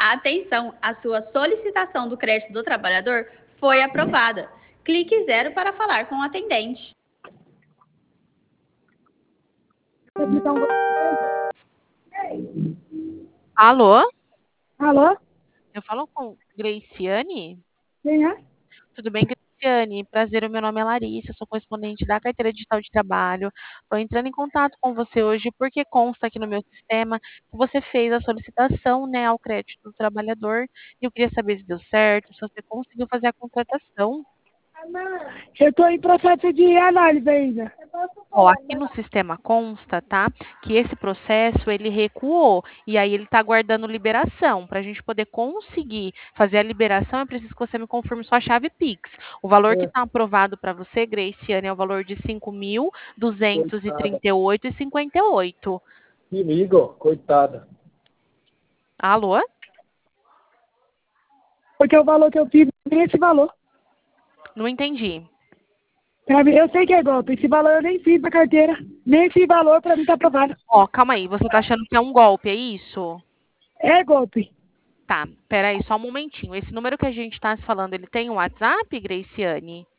Atenção, a sua solicitação do crédito do trabalhador foi aprovada. Clique 0 para falar com o atendente. Alô? Alô? Eu falo com Graciane? Quem é? Tudo bem, Graciane? Prazer, o meu nome é Larissa, sou correspondente da Carteira Digital de Trabalho. Estou entrando em contato com você hoje porque consta aqui no meu sistema que você fez a solicitação, né, ao crédito do trabalhador. E eu queria saber se deu certo, se você conseguiu fazer a contratação. Eu estou em processo de análise ainda. Ó, aqui no sistema consta, tá, que esse processo ele recuou e aí ele está aguardando liberação. Para a gente poder conseguir fazer a liberação, é preciso que você me confirme sua chave Pix. O valor que está aprovado para você, Graciane, é o valor de R$ 5.238,58. Me liga, coitada. Alô? Porque o valor que eu fiz nem esse valor. Não entendi. Eu sei que é golpe. Esse valor eu nem fiz na carteira. Nem esse valor para mim tá aprovado. Ó, calma aí, você tá achando que é um golpe, é isso? É golpe. Tá, peraí, só um momentinho. Esse número que a gente está se falando, ele tem um WhatsApp, Graciane?